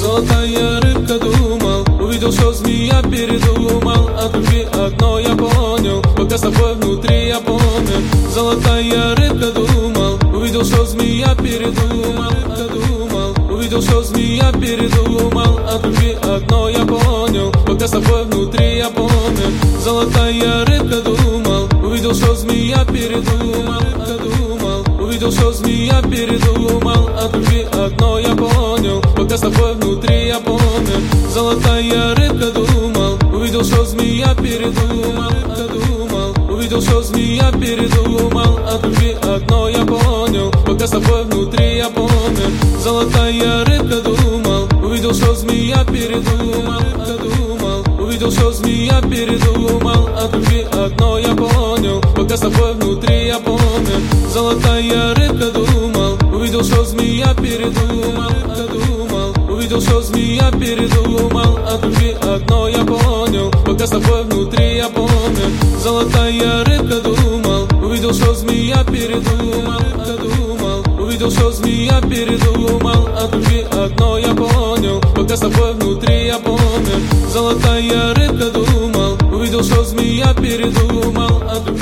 Золотая рыбка думал, увидел, что змея передумал. От любви одно я понял, пока с тобой внутри я помню. Золотая рыбка думал, увидел, что змея передумал. Увидел, что змея передумал. От любви одно я понял, пока с тобой внутри я помню. Золотая рыбка думал, увидел, что змея передумал. Увидел, что змея передумал. От любви одно я понял, пока с тобой внутри я помню. Золотая рыбка думал, увидел, что змея передумал. Увидел, что змея передумал. От любви одно я понял, пока с тобой внутри я помню. Золотая рыбка думал, увидел, что змея передумал. Увидел, что змея передумал. От любви одно я понял, пока с тобой внутри я помню. Золотая рыбка думал, увидел, что змея передумал. Увидел, что змея передумал. От любви одно я понял, пока с тобой внутри я помню. Золотая рыбка думал, увидел, что змея передумал. Увидел, что змея передумал. От любви одно я понял, пока с тобой внутри я помню. Золотая рыбка думал, увидел, что змея передумал.